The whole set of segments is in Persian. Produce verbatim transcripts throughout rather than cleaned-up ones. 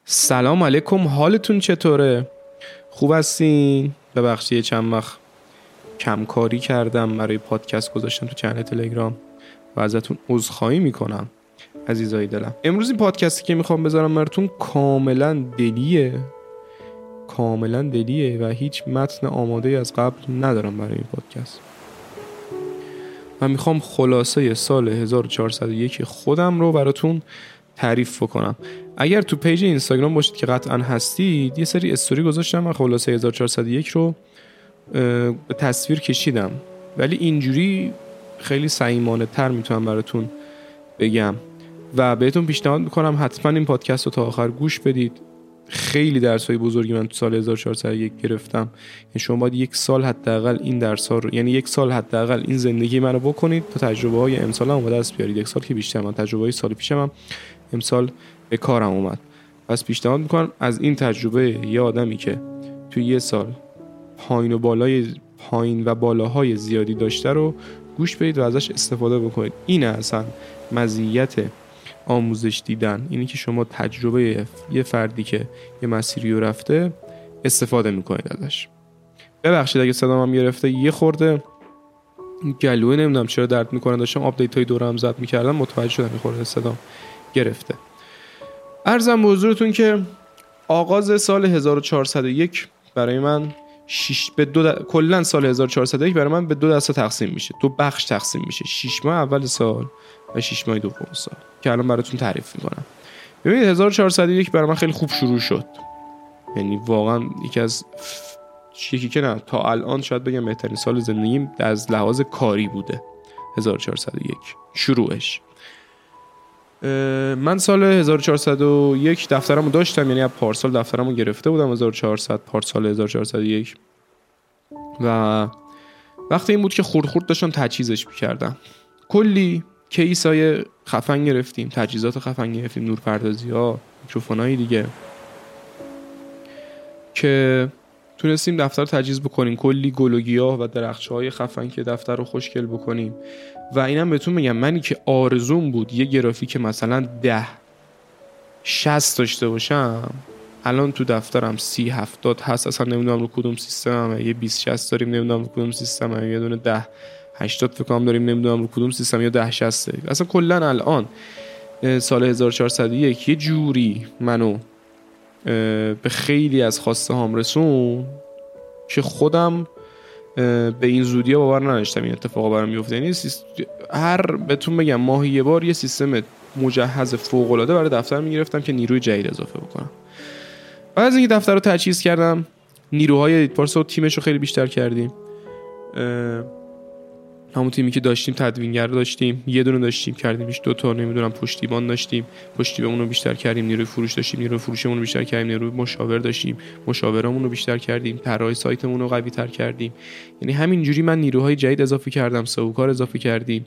سلام علیکم، حالتون چطوره؟ خوب هستین؟ ببخشید چند وقت کم کاری کردم، برای پادکست گذاشتم تو چنل تلگرام و ازتون عذرخواهی میکنم عزیزای دلم. امروز این پادکستی که میخوام بذارم براتون کاملا دلیه کاملا دلیه و هیچ متن آماده از قبل ندارم برای این پادکست. من میخوام خلاصه سال هزار و چهارصد و یک خودم رو براتون تعریف بکنم. اگر تو پیج اینستاگرام باشید که قطعا هستید، یه سری استوری گذاشتم و خلاصه هزار و چهارصد و یک رو به تصویر کشیدم، ولی اینجوری خیلی صمیمانه تر میتونم براتون بگم و بهتون پیشنهاد میکنم حتما این پادکست رو تا آخر گوش بدید. خیلی درسای بزرگی من تو سال هزار و چهارصد و یک گرفتم. یعنی شما باید یک سال حداقل این درس‌ها رو، یعنی یک سال حداقل این زندگی منو بکنید تا تجربه‌های امسال هم به دست بیارید. یک سال که بیشتر، من تجربه‌های سال پیشم هم امسال به کارم اومد. پس پیشنهاد میکنم از این تجربه یه آدمی که توی یه سال پایین و بالای پایین و بالاهای زیادی داشته رو گوش بدید و ازش استفاده بکنید. اینه اصلا مزیت آموزش دیدن، اینی که شما تجربه یه فردی که یه مسیری رو رفته استفاده میکنید ازش. ببخشید اگه صدام هم گرفته، یه خورده گلوه نمیدونم چرا درد میکنه، داشتم آپدیت های دورم زد میکردم، متوجه شدم یه خورده صدام گرفته. عرضم به حضورتون که آغاز سال هزار و چهارصد و یک برای من شش به دو د... کلا سال هزار و چهارصد و یک برای من به دو دسته تقسیم میشه، دو بخش تقسیم میشه، شش ماه اول سال و شش ماه دوم سال که الان براتون تعریف میکنم. ببینید هزار و چهارصد و یک برای من خیلی خوب شروع شد، یعنی واقعا یکی از یکی که نه تا الان شاید بگم بهترین سال زندگیم از لحاظ کاری بوده. هزار و چهارصد و یک شروعش، من سال هزار و چهارصد و یک دفترمو داشتم، یعنی از پارسال دفترمو گرفته بودم هزار و چهارصد پارسال هزار و چهارصد و یک و وقتی این بود که خورد خورد داشتم تجهیزش می‌کردم. کلی کیسای خفن گرفتیم، تجهیزات خفن گرفتیم، نورپردازی‌ها، میکروفونای دیگه که تونستیم دفتر رو تجهیز بکنیم، کلی گل و گیاه و درخچه‌های خفن که دفتر رو خوشگل بکنیم. و اینم بهتون میگم منی که آرزوم بود یه گرافیک مثلا ده شصت داشته باشم، الان تو دفترم سی هفتاد هست، اصلا نمیدونم رو کدوم سیستمه، یه بیست شصت داریم نمیدونم رو کدوم سیستمه، یه دونه ده هشتاد فکر کنم داریم نمیدونم رو کدوم سیستم، یا ده شصت. اصلا کلا الان سال هزار و چهارصد و یک یه جوری منو به خیلی از خواسته هام رسون که خودم به این زودی ها باور نداشتم این اتفاقا برام میفته. یعنی سیست... هر بهتون بگم ماهی یه بار یه سیستم مجهز فوق العاده برای دفتر میگرفتم که نیروی جدید اضافه بکنم. بعد از اینکه دفتر رو تجهیز کردم، نیروهای ادیتپارس و تیمش رو خیلی بیشتر کردیم. همون تیمی که داشتیم تدوینگر داشتیم، یه دونه داشتیم کردیمش دو تا، نمیدونم پشتیبان داشتیم، پشتیبانمون رو بیشتر کردیم، نیروی فروش داشتیم، نیروی فروشمون رو بیشتر کردیم، نیروی مشاور داشتیم، مشاورامون رو بیشتر کردیم، طراح سایتمون رو قوی تر کردیم. یعنی همین جوری من نیروهای جدید اضافه کردم، سئوکار اضافه کردیم.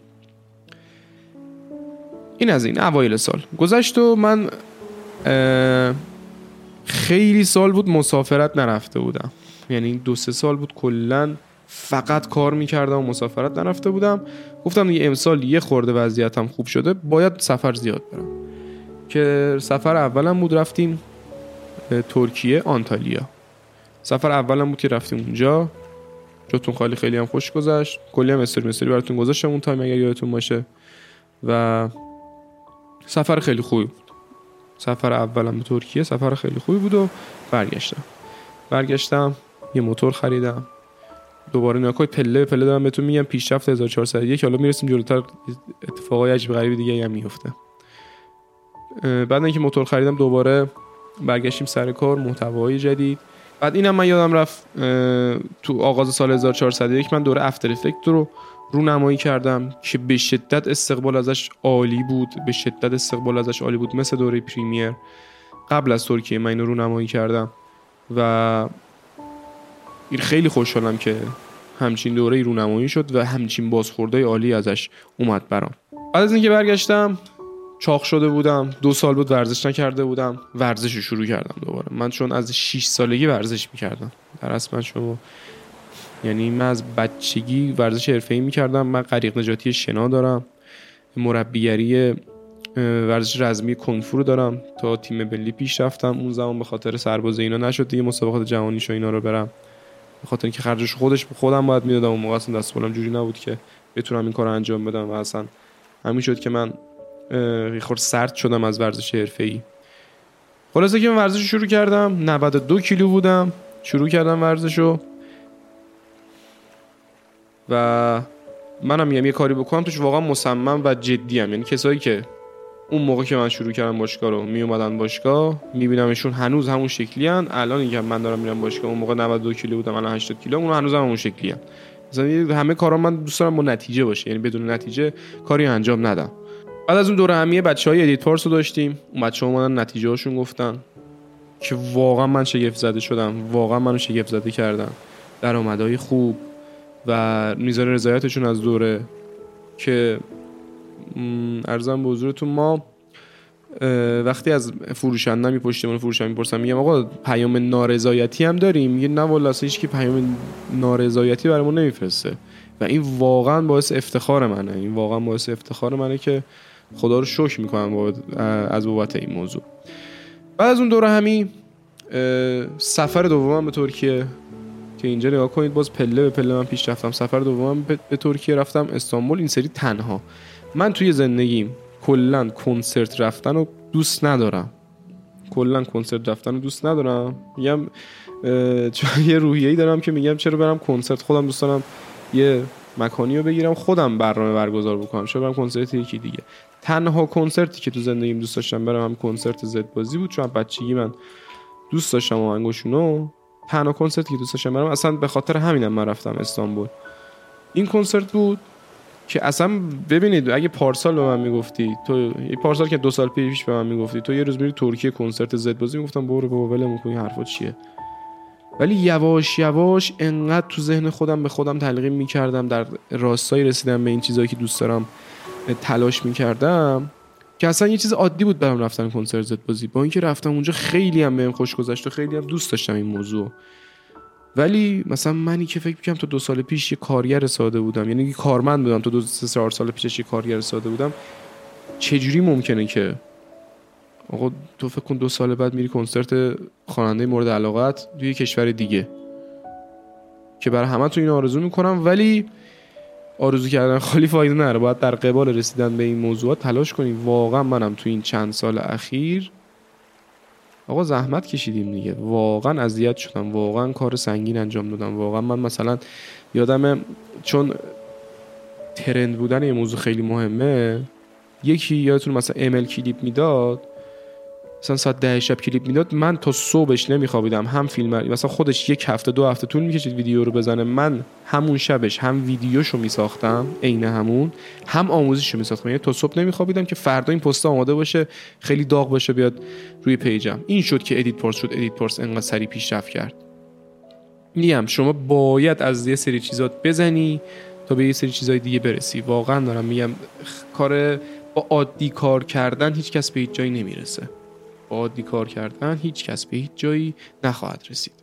این از این اوایل سال گذشت و من خیلی سال بود مسافرت نرفته بودم، یعنی دو سه سال بود کلاً فقط کار میکردم و مسافرت نرفته بودم. گفتم دیگه امسال یه خورده وضعیتم خوب شده، باید سفر زیاد برم. که سفر اولم بود رفتیم ترکیه، آنتالیا. سفر اولم بود که رفتیم اونجا، جاتون خالی، خیلی هم خوش گذشت. کلی هم استوری مستوری براتون گذاشتم اون تایم اگر یادتون باشه و سفر خیلی خوبی بود. سفر اولم به ترکیه سفر خیلی خوبی بود و برگشتم برگشتم یه موتور خریدم، دوباره نکای پله به پله دارم بهتون میگم پیشرفت هزار و چهارصد و یک. حالا میرسیم جلوتر اتفاقای عجیب غریب دیگه هم میفته. بعد اینکه موتور خریدم دوباره برگشتیم سر کار، محتوای جدید. بعد اینم من یادم رفت تو آغاز سال هزار و چهارصد و یک من دوره افتر افکت رو رونمایی کردم که به شدت استقبال ازش عالی بود، به شدت استقبال ازش عالی بود، مثل دوره پریمیر. قبل از ترکیه من اینو رونمایی کردم و خیلی خوشحالم که همچین دوره رونمایی شد و همچین بازخوردهای عالی ازش اومد برام. بعد از اینکه برگشتم چاق شده بودم، دو سال بود ورزش نکرده بودم، ورزش رو شروع کردم دوباره. من چون از شش سالگی ورزش میکردم در اصل، من شما یعنی من از بچگی ورزش حرفه‌ای میکردم. من غریق نجاتی شنا دارم، مربیگری ورزش رزمی کنگ فو رو دارم. تا تیم ملی پیش رفتم، اون زمان به خاطر سربازی اینا نشد دیگه مسابقات جهانیش و اینا رو برم، به خاطر اینکه خرجش خودش خودم باید میدادم. اون موقع اصلا دست پولم جوری نبود که بتونم این کارو انجام بدم و اصلا همین شد که من یه خورده سرد شدم از ورزش حرفه‌ای. خلاصه که من ورزش شروع کردم، نود و دو کیلو بودم، شروع کردم ورزشو و منم میگم یه کاری بکنم توش واقعا مصمم و جدی ام. یعنی کسایی که اون موقع که من شروع کردم باشگاه رو می اومدن باشگاه، میبینمشون هنوز همون شکلی ان. الان اینکه من دارم میرم باشگاه، اون موقع نود و دو کیلو بودم، الان هشتاد کیلو، اون هنوز هم همون شکلی ان. مثلا همه کارا من دوست دارم با نتیجه باشه، یعنی بدون نتیجه کاری انجام ندم. بعد از اون دوره همیه بچهای ادیت پارس رو داشتیم، اون بچه‌ها اومدن نتیجه هاشون گفتن که واقعا من شگفت زده شدم، واقعا منو شگفت زده کردن. درآمدهای خوب و میزان رضایتشون از دوره که ارزم به حضورتون ما وقتی از فروشنده میپشتیم فروشنده میپرسم میگم آقا پیام نارضایتی هم داریم؟ میگه نه والله اصلا هیچ کی پیام نارضایتی برامون نمیفرسته و این واقعا باعث افتخار منه. این واقعا باعث افتخار منه که خدا رو شکر میکنم از بابت این موضوع. بعد از اون دوره همی سفر دومم به ترکیه که اینجا نگاه کنید باز پله به پله من پیش رفتم. سفر دومم به ترکیه رفتم استانبول، این سری تنها. من توی زندگیم کلا کنسرت رفتن رو دوست ندارم، کلا کنسرت رفتن رو دوست ندارم. میگم چون یه روحیه‌ای دارم که میگم چرا برم کنسرت، خودم دوست دارم یه مکانی رو بگیرم خودم برنامه برگزار بکنم، چرا برم کنسرت یکی دیگه. تنها کنسرتی که تو زندگیم دوست داشتم برم هم کنسرت زد بازی بود، چون بچگی من دوست داشتم آهنگاشونو. تنها کنسرتی که دوست داشتم برم اصلا به خاطر همینم من رفتم استانبول. این کنسرت بود که اصلا ببینید اگه پارسال به من میگفتی تو، یه پارسال که دو سال پیش به من میگفتی تو یه روز میری ترکیه کنسرت زد بازی، میگفتم برو بابا ولمون کن این حرفا چیه. ولی یواش یواش انقدر تو ذهن خودم به خودم تلقین میکردم، در راستای رسیدم به این چیزایی که دوست دارم تلاش میکردم که اصلا یه چیز عادی بود برام رفتن کنسرت زد بازی. با اینکه رفتم اونجا خیلی هم بهم خوش گذشت و خیلی هم دوست داشتم این موضوع، ولی مثلا منی که فکر می‌کنم تا دو سال پیش یه کارگر ساده بودم، یعنی یه کارمند بودم، تا دو سه چهار سال پیشش یه کارگر ساده بودم، چجوری ممکنه که آقا تو فکر کن دو سال بعد میری کنسرت خواننده مورد علاقت توی کشور دیگه که برای همه تو این آرزو میکنم، ولی آرزو کردن خالی فایده نداره، باید در قبال رسیدن به این موضوعات تلاش کنیم. واقعا منم تو این چند سال اخیر آقا زحمت کشیدیم دیگه، واقعا اذیت شدم، واقعا کار سنگین انجام دادم. واقعا من مثلا یادمه چون ترند بودن یه موضوع خیلی مهمه، یکی یادتون مثلا ایمیل کلیپ میداد، مثلا ساعت ده شب کلیپ میداد، من تا صبحش نمیخوابیدم، هم فیلم مثلا خودش یک هفته دو هفته طول میکشید ویدیو رو بزنه، من همون شبش هم ویدیوشو میساختم عین همون، هم آموزششو میساختم، یعنی تا صبح نمیخوابیدم که فردا این پست آماده باشه خیلی داغ باشه بیاد روی پیجم. این شد که ادیت پارس شد. ادیت پارس انقدر سریع پیشرفت کرد. میگم شما باید از یه سری چیزات بزنی تا به یه سری چیزای دیگه برسی. واقعا دارم میگم کار با عادی کار کردن هیچ کس به هیچ جایی نمیرسه. عادی کار کردن هیچ کس به هیچ جایی نخواهد رسید.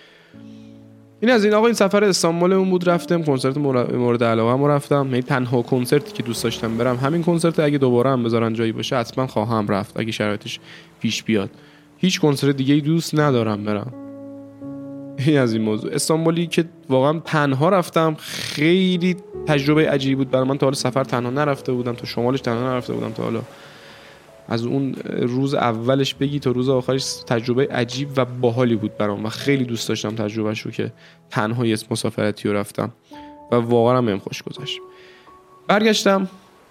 این از این. آقا این سفر استانبولمون بود، رفتم کنسرت مورد علاقه‌مو رفتم، یعنی تنها کنسرتی که دوست داشتم برم همین کنسرت. اگه دوباره هم بذارن جایی باشه حتما خواهم رفت اگه شرایطش پیش بیاد. هیچ کنسرت دیگه‌ای دوست ندارم برم. این از این موضوع. استانبولی که واقعا تنها رفتم، خیلی تجربه عجیبی بود برای من. تا حالا سفر تنها نرفته بودم، تا شمالش تنها نرفته بودم تا حالا. از اون روز اولش بگی تا روز آخرش تجربه عجیب و باحالی بود برام و خیلی دوست داشتم تجربهش رو که تنها یه مسافرتی رو رفتم و واقعا هم بهم خوش گذشت. برگشتم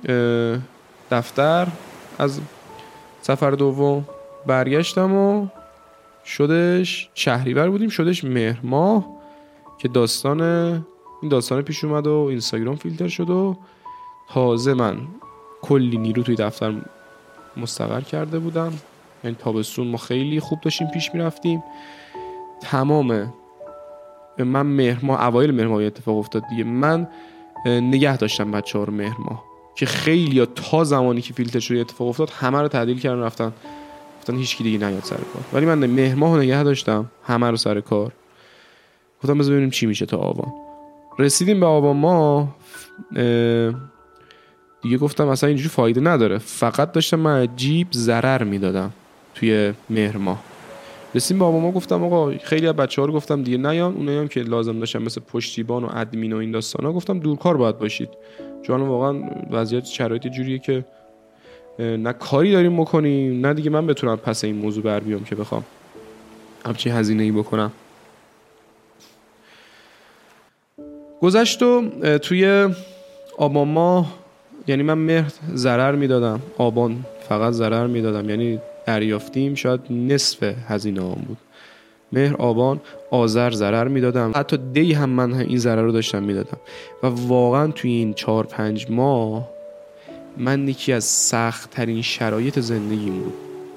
دفتر از سفر دوم، برگشتم و شدش شهریور بودیم، شدش مهر ماه که داستان این داستان پیش اومد و اینستاگرام فیلتر شد و تازه من کلی نیرو توی دفتر مستقر کرده بودم. یعنی تابستون ما خیلی خوب داشتیم پیش میرفتیم. تمام من مهر ماه، اوایل مهر ماه اتفاق افتاد دیگه، من نگه داشتم بچه ها رو مهر ماه که خیلی یا تا زمانی که فیلتر شد اتفاق افتاد همه رو تعدیل کردن رفتن گفتن هیچ کی دیگه نیاد سر کار، ولی من مهر ماه رو نگه داشتم همه رو سر کار. گفتم بذار ببینیم چی میشه تا آبان. رسیدیم به آبان ماه، دیگه گفتم اصلا اینجوری فایده نداره، فقط داشتم من جیب ضرر میدادم توی مهر ماه. رسیم بابا ما گفتم آقا خیلی از بچه‌ها رو گفتم دیگه نیان، اونایی هم که لازم داشتن مثل پشتیبان و ادمین و این داستانا گفتم دورکار باید باشید، چون واقعا وضعیت شرایط جوریه که نه کاری داریم بکنیم نه دیگه من بتونم پس این موضوع بر بیام که بخوام همچین هزینه‌ای بکنم. گذشت و توی آبان ماه یعنی من مهر ضرر میدادم، آبان فقط ضرر میدادم، یعنی دریافتیم شاید نصف هزینه هم بود. مهر، آبان، آذر ضرر میدادم، حتی دی هم من این ضرر رو داشتم میدادم و واقعا توی این چهار پنج ماه من یکی از سخت ترین شرایط زندگیم بود.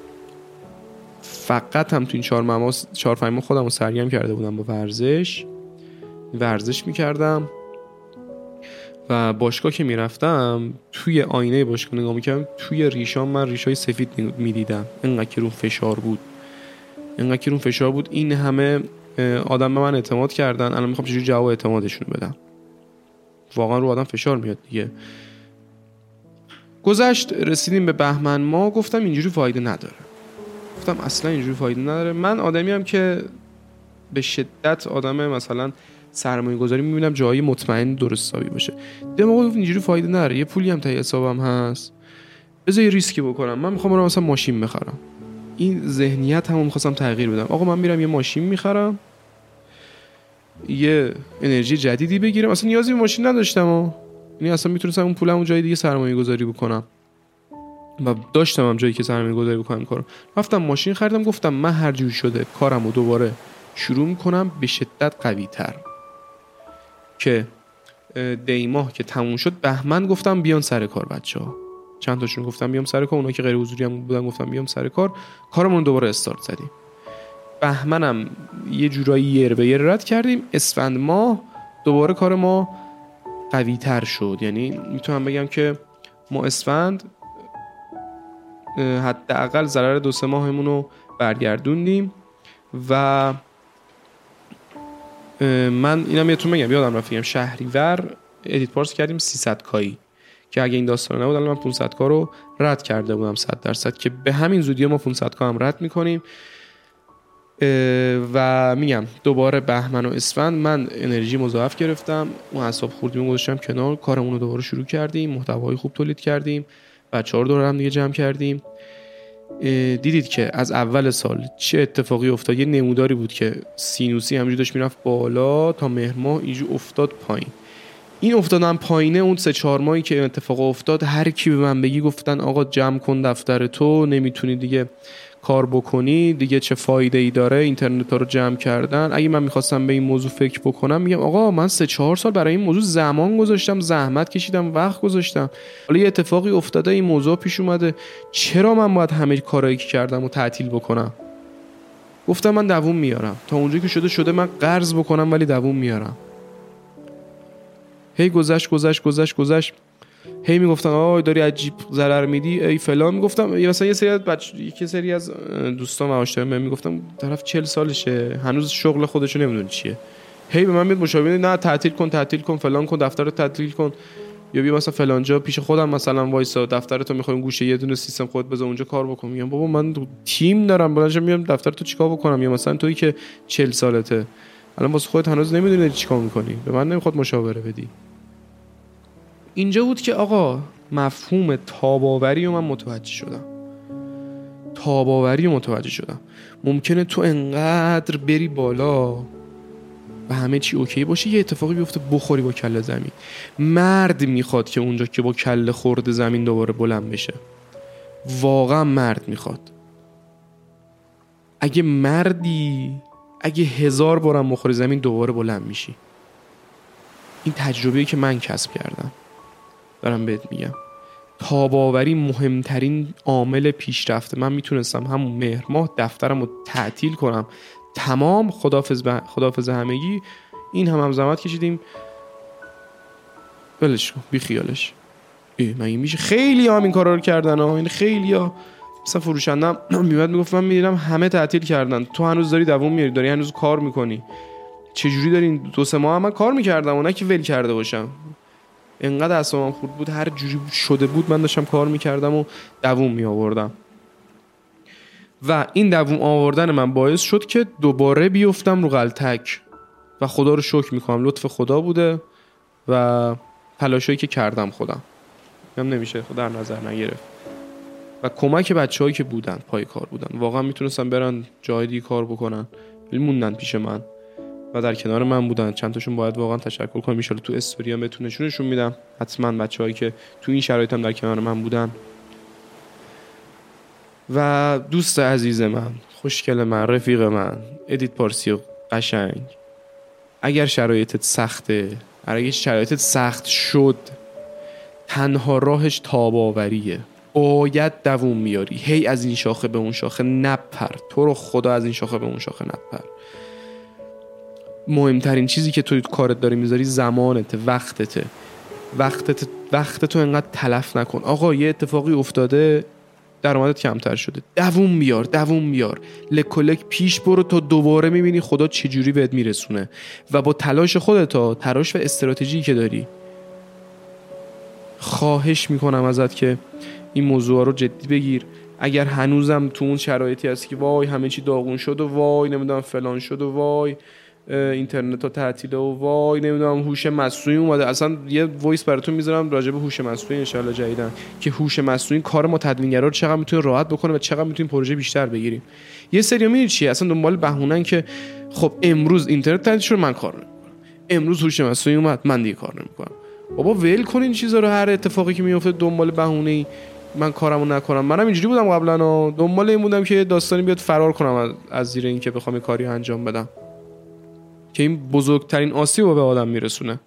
فقط هم توی این چهار ماه چهار پنج ماه خودم رو سرگرم کرده بودم با ورزش ورزش میکردم و باشگاه که میرفتم توی آینه باشگاه نگاه میکردم، توی ریشام من ریشای سفید میدیدم، اینقدر که رو فشار بود اینقدر که رو فشار بود. این همه آدم به من اعتماد کردن، الان میخوام چجوری جواب اعتمادشون بدم. واقعا رو آدم فشار میاد دیگه. گذشت، رسیدیم به بهمن ماه، گفتم اینجوری فایده نداره، گفتم اصلا اینجوری فایده نداره. من آدمی هم که به شدت آدم مثلا سرمایه گذاری میبینم جایی مطمئن درست حسابی باشه. دماغ گفت اینجوری فایده نداره، یه پولی هم تای حسابم هست، بذار یه ریسکی بکنم، من میخوام برم مثلا ماشین بخرم. این ذهنیت همون میخواستم تغییر بدم. آقا من میرم یه ماشین میخرم، یه انرژی جدیدی بگیرم، اصلا نیازی به ماشین نداشتم و یعنی اصلا میتونستم اون پولمو جای دیگه سرمایه گذاری بکنم و داشتم هم جایی که سرمایه گذاری بکنم کارو. رفتم ماشین خریدم، گفتم من هر جور شده کارمو دوباره شروع میکنم به شدت قوی تر. که دی ماه که تموم شد بهمن گفتم بیان سر کار بچه‌ها، چند تاشون گفتم بیام سر کار، اونایی که غیر حضوری هم بودن گفتم بیام سر کار، کارمون دوباره استارت زدیم. بهمنم یه جورایی یر به یر رد کردیم. اسفند ماه دوباره کار ما قوی تر شد، یعنی میتونم بگم که ما اسفند حداقل ضرر دو سه ماهمون رو برگردوندیم و من اینم یادتون بگم، یادم رفت بگم شهریور ادیت پارس کردیم سیصد کایی که اگه این داستان نبود الان من پانصد کا رو رد کرده بودم صد درصد، که به همین زودی ما پانصد کا هم رد میکنیم. و میگم دوباره بهمن و اسفند من انرژی مضاعف گرفتم، اون اعصاب خوردیمو گذاشتم کنار، کارمون رو دوباره شروع کردیم، محتوای خوب تولید کردیم، بچه‌ها رو دور هم دیگه جمع کردیم. دیدید که از اول سال چه اتفاقی افتاد. یه نموداری بود که سینوسی همینجوری داشت میرفت بالا تا مهر ماه اینجوری افتاد پایین. این افتادن پایینه اون سه چهار ماهی که اتفاق افتاد، هر کی به من بگی گفتن آقا جمع کن دفتر تو، نمیتونی دیگه کار بکنی دیگه، چه فایده ای داره اینترنت ها رو جمع کردن. اگه من میخواستم به این موضوع فکر بکنم میگم آقا من سه چهار سال برای این موضوع زمان گذاشتم، زحمت کشیدم، وقت گذاشتم، حالا یه اتفاقی افتاده این موضوع پیش اومده، چرا من باید همه کارهایی که کردم رو تعطیل بکنم؟ گفتم من دووم میارم تا اونجایی که شده شده، من قرض بکنم ولی دووم میارم. هی گذشت گذشت گذشت گذشت هی میگفتن آه داری عجیب ضرر میدی ای فلان. میگفتم مثلا یه سری از بچ... یه سری از دوستان و آشنایان بهم میگفتم طرف چهل سالشه هنوز شغل خودشو نمیدونه چیه، هی به من میاد مشاوره نه تعطیل کن تعطیل کن فلان کن، دفتر رو تعطیل کن، یا بیا مثلا فلان جا پیش خودم مثلا وایسا، دفترتو میخوایم گوشه یه دونه سیستم خودت بذار اونجا کار بکن. میگم بابا من تیم دارم بلنشم میام دفتر تو چیکار بکنم؟ یا مثلا تویی که چهل سالته الان واسه خودت هنوز نمیدونی چیکار میکنی، به من نمیخواد مشاوره بدی. اینجا بود که آقا مفهوم تاباوری رو من متوجه شدم. تاباوری رو متوجه شدم. ممکنه تو انقدر بری بالا و همه چی اوکی باشه، یه اتفاقی بیفته بخوری با کله زمین. مرد میخواد که اونجا که با کله خورده زمین دوباره بلند بشه. واقعا مرد میخواد. اگه مردی اگه هزار بارم بخوری زمین دوباره بلند میشی. این تجربه‌ای که من کسب کردم دارم بهت میگم. تاباوری مهمترین عامل پیشرفت. من میتونستم همون مهر ماه دفترم رو تعطیل کنم، تمام، خداحافظ به خداحافظ همگی. این هم هم زحمت کشیدیم، ولش کن بی خیالش. ای مگه میشه؟ خیلی هم این کارا رو کردن ها. این خیلی ها مثلا فروشندم میاد میگفت من میدیدم همه تعطیل کردن، تو هنوز داری دووم میاری، داری هنوز کار میکنی، چجوری داری؟ دو سه ماه هم من کار میکردم و نه که ول کرده باشم. انقدر اعصابم خورد بود، هر جوری شده بود من داشتم کار میکردم و دووم می آوردم و این دووم آوردن من باعث شد که دوباره بیفتم رو غلطک و خدا رو شکر میکنم لطف خدا بوده و تلاشایی که کردم خودم هم نمیشه در نظر نگرفت و کمک بچه‌هایی که بودن پای کار بودن، واقعا میتونستن برن جای دیگه کار بکنن ولی موندن پیش من و در کنار من بودن. چند تاشون باید واقعا تشکر کنم، ان شاءالله تو استوریام بهتون نشونشون میدم حتما، بچه‌هایی که تو این شرایط هم در کنار من بودن. و دوست عزیز من، خوشگل من، رفیق من، ادیت پارسی قشنگ، اگر شرایطت سخته، اگر شرایطت سخت شد، تنها راهش تاباوریه. باید دووم میاری، هی از این شاخه به اون شاخه نپر، تو رو خدا از این شاخه به اون شاخه نپر. مهمترین چیزی که توی کارت داری میذاری زمانت، وقتته. وقتت وقتتو انقدر تلف نکن. آقا یه اتفاقی افتاده، درآمدت کمتر شده، دووم بیار، دووم بیار، لکلک پیش برو تا دوباره میبینی خدا چجوری بهت میرسونه و با تلاش خودت، تلاش و استراتژی که داری. خواهش میکنم ازت که این موضوع رو جدی بگیر. اگر هنوزم تو اون شرایطی هستی که وای همه چی داغون شد و وای نمیدونم فلان شد و وای اینترنت ها تعطیله و وای نمیدونم هوش مصنوعی اومده، اصلا یه وایس براتون میذارم راجع به هوش مصنوعی ان شاء الله جدیدن که هوش مصنوعی کار ما تدوینگرا رو چقدر میتونه راحت بکنه و چقدر میتونیم پروژه بیشتر بگیریم. یه سری میگن چیه اصلا دنبال بهونن که خب امروز اینترنت تعطیل شد من کار نمیکنم، امروز هوش مصنوعی اومد من دیگه کار نمیکنم. بابا ول کن این چیزا رو، هر اتفاقی که میفته دنبال بهونه‌ای من کارمو نکنم. منم اینجوری بودم قبلا، دنبال این بودم که داستانی بیاد فرار کنم از زیر این که بخوام کاری انجام بدم که این بزرگترین آسیب رو به آدم میرسونه.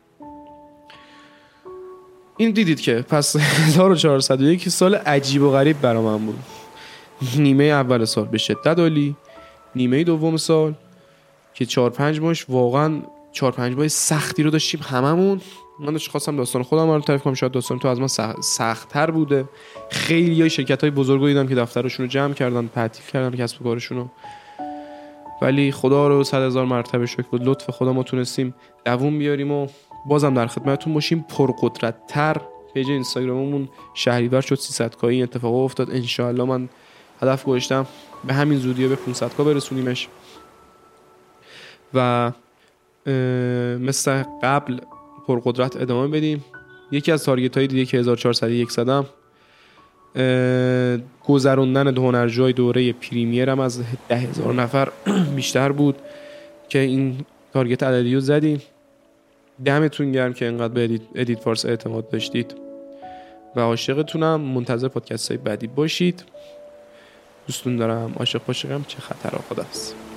این دیدید که پس هزار و چهارصد و یک سال عجیب و غریب برا من بود. نیمه اول سال به شدت عالی، نیمه دوم سال که چهار پنج ماهش واقعا چهار پنج ماه سختی رو داشتیم هممون. من داشت خواستم داستان خودم رو تعریف کنم، شاید داستان تو از من سخت‌تر بوده. خیلی های شرکت‌های بزرگ رو دیدم که دفترشون رو جمع کردن، تعطیل کردن کسب و کارشون رو، ولی خدا رو صد هزار مرتبه شکر بود لطف خدا ما تونستیم دووم بیاریم و بازم در خدمتتون باشیم پرقدرت‌تر. پیج اینستاگراممون شهریور شد سیصد کا، این اتفاق افتاد. ان شاء الله من هدف گذاشتم به همین زودی به پانصد کا برسونیمش و مثل قبل پرقدرت ادامه بدیم. یکی از تارگت های دیگه که هزار و چهارصد و یک زدم گذروندن هنرجوی دوره پریمیر از ده هزار نفر بیشتر بود که این تارگت عددی رو زدیم. دمتون گرم که انقدر به ادیت, ادیت فارس اعتماد داشتید و عاشقتونم. منتظر پادکست های بعدی باشید. دوستون دارم. عاشق باشم چه خطر. خداحافظ.